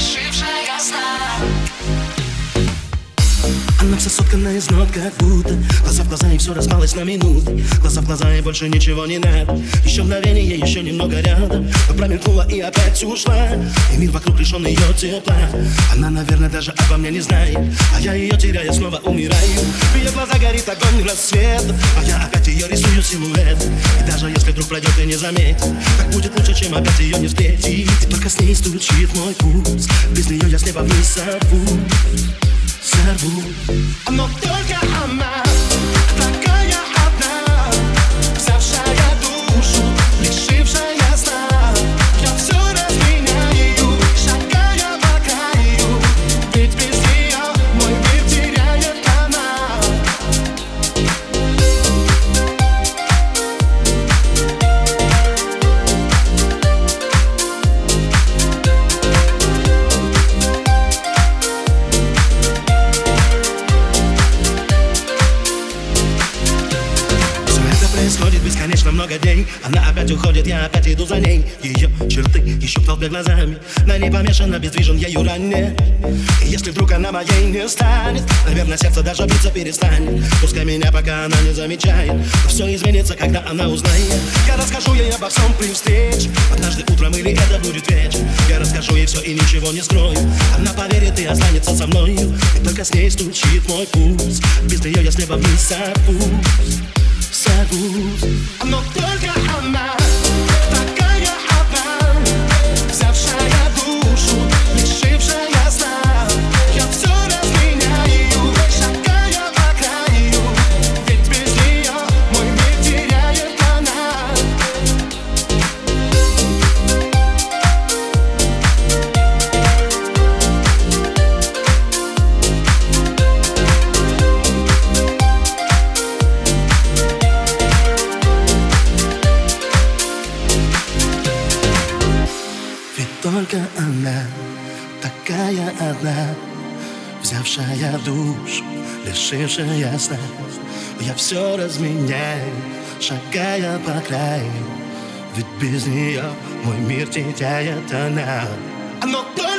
лишившая сна. Она вся соткана из нот, как будто глаза в глаза, и все распалось на минуты. Глаза в глаза, и больше ничего не надо. Еще мгновение, еще немного рядом, но промелькнула и опять ушла. И мир вокруг лишен ее тепла. Она, наверное, даже обо мне не знает, а я ее теряя снова умираю. В ее глаза горит огонь рассвет, а я опять ее рисую силуэт. И даже если вдруг пройдет и не заметит, так будет лучше, чем опять ее не встретить. И только с ней стучит мой пульс, без нее я с неба вниз сорву. Но только она такая одна, взявшая душу, лишившая сна. Я все разменяю, шагая по краю, ведь без нее мой мир теряет она. Происходит бесконечно много дней. Она опять уходит, я опять иду за ней. Ее черты еще в толпе глазами, на ней помешано, бездвижен ею ранее. И если вдруг она моей не станет, наверное, сердце даже биться перестанет. Пускай меня пока она не замечает, но все изменится, когда она узнает. Я расскажу ей обо всем при встрече, однажды утром или это будет вечер. Я расскажу ей все и ничего не скрою. Она поверит и останется со мною. И только с ней стучит мой пульс, без нее я с неба вниз сорвусь. Но только она такая одна, взявшая душу, лишившая сна. Я все разменяю, шагая по краю, ведь без нее мой мир теряет она. Только она, такая одна, взявшая душу, лишившая сна. Я все разменяю, шагая по краю, ведь без нее мой мир теряет она. Но